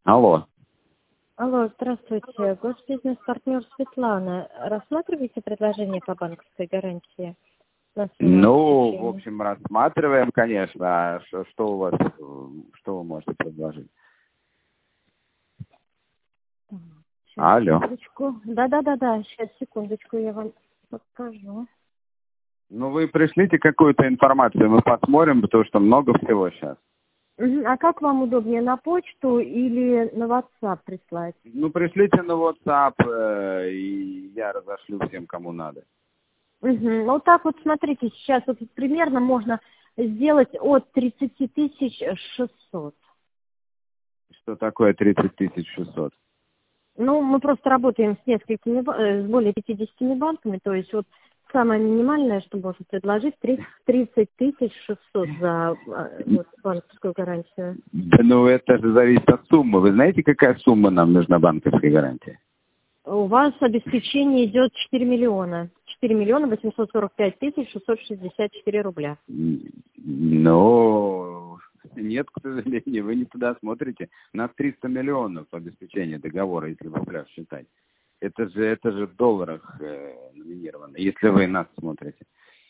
Алло. Алло, здравствуйте. Госбизнес-партнер Светлана. Рассматриваете предложение по банковской гарантии? Ну, в общем, рассматриваем, конечно. А что у вас, что вы можете предложить? Алло. Секундочку. Да. Сейчас, секундочку, я вам покажу. Ну, вы пришлите какую-то информацию, мы посмотрим, потому что много всего сейчас. А как вам удобнее, на почту или на WhatsApp прислать? Ну, пришлите на WhatsApp, и я разошлю всем, кому надо. Вот так вот, смотрите, сейчас вот примерно можно сделать от 30 600. Что такое 30 600? Ну, мы просто работаем с несколькими, с более 50 банками, то есть вот самое минимальное, что можно предложить, 30 600 за вот, банковскую гарантию. Да ну это же зависит от суммы. Вы знаете, какая сумма нам нужна банковской гарантии? У вас обеспечение идет 4 миллиона. 4 миллиона 845 664 рубля. Ну, нет, к сожалению, вы не туда смотрите. У нас 300 миллионов обеспечения договора, если в рублях считать. Это же в долларах номинировано, если вы нас смотрите.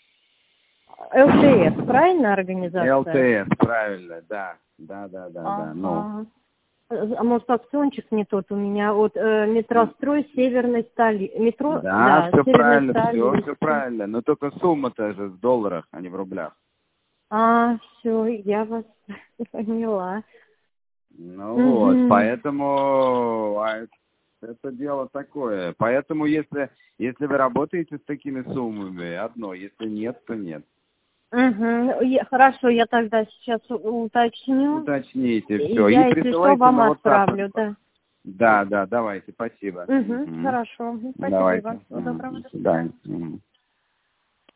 ЛТС, правильно организация? ЛТС, правильно, да. Ну. А может, акциончик не тот у меня? Вот метрострой Северной столицы. Метро, Да, все Северной правильно, столицы. все правильно. Но только сумма-то же в долларах, а не в рублях. Все, я вас поняла. Ну вот, поэтому это дело такое. Поэтому если вы работаете с такими суммами, одно, если нет, то нет. Хорошо, я тогда сейчас уточню. Уточните все. Я, И если что, присылайте вам на WhatsApp. отправлю, да. Да, давайте, спасибо. Хорошо, спасибо Давайте. вам. Всего доброго. До свидания.